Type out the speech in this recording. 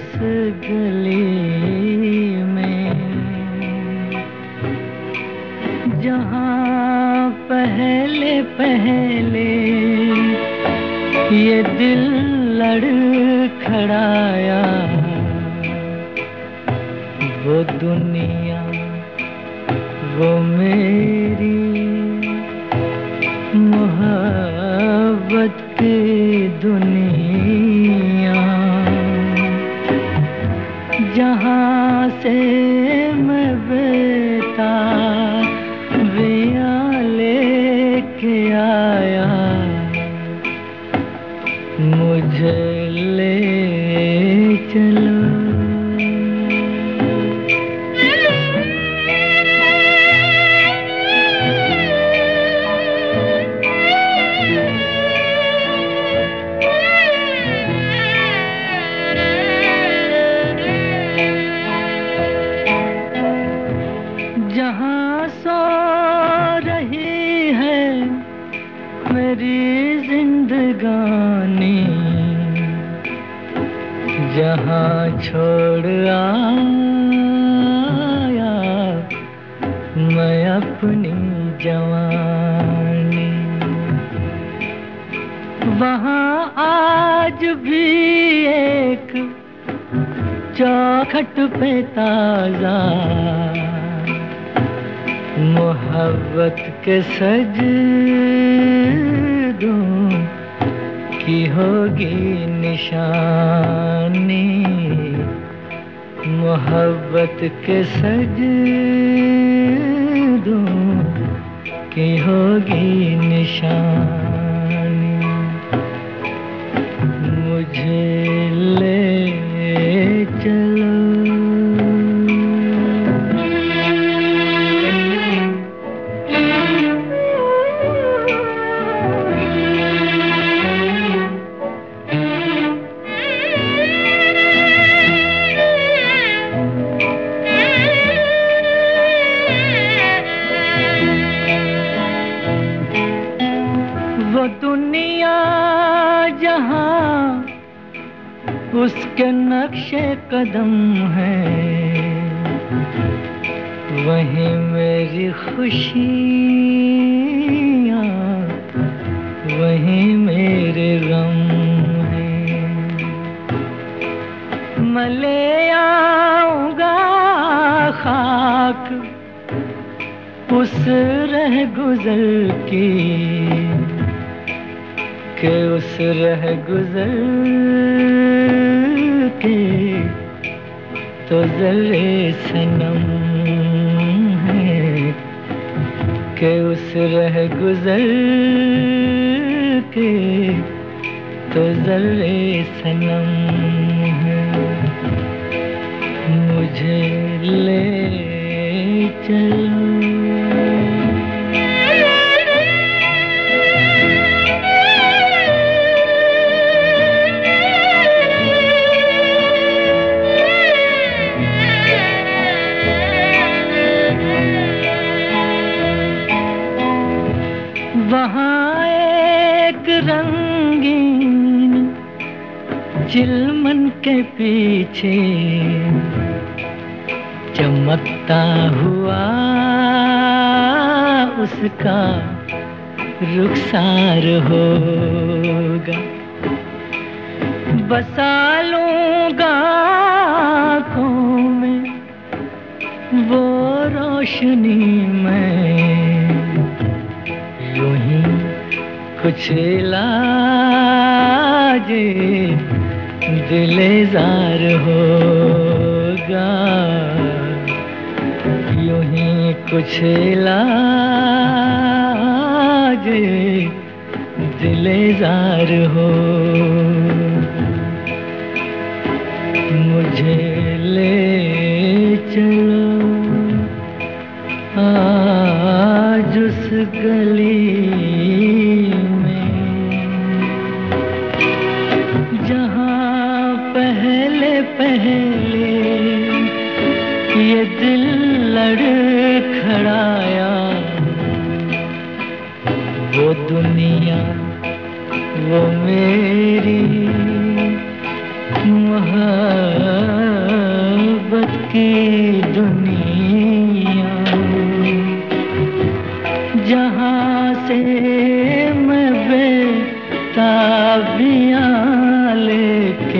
उस गली में जहाँ पहले पहले ये दिल लड़खड़ाया, वो दुनिया वो मेरी मोहब्बत की दुनिया, जहाँ से मैं बेताबियाँ लेके आया, मुझे ले चलो। जहाँ सो रही है मेरी जिंदगानी, जहाँ छोड़ आया मैं अपनी जवानी, वहाँ आज भी एक चौखट पे ताजा मोहब्बत के सजदों की होगी निशानी, मोहब्बत के सजदों की होगी निशानी, मुझे ले चलो। वो दुनिया जहाँ उसके नक्शे कदम है, वहीं मेरी खुशियाँ वहीं मेरे गम हैं। मैं ले आऊँगा खाक उस रह गुजर की, के उस रह गुजर के तो ज़र्रे सनम है, के उस रह गुजर के तो ज़र्रे सनम है, मुझे ले चलो। वहाँ एक रंगीन चिलमन के पीछे चमकता हुआ उसका रुखसार होगा, बसा लूँगा आँखों में वो रोशनी में, यूं ही कुछ इलाज दिलेज़ार होगा, यूं ही कुछ इलाज दिलेज़ार हो, मुझे ले चलो आज उस गली में जहाँ पहले पहले ये दिल लड़खड़ाया, वो दुनिया वो मेरी मोहब्बत की दुनिया, जहाँ से मैं बेताबियाँ लेके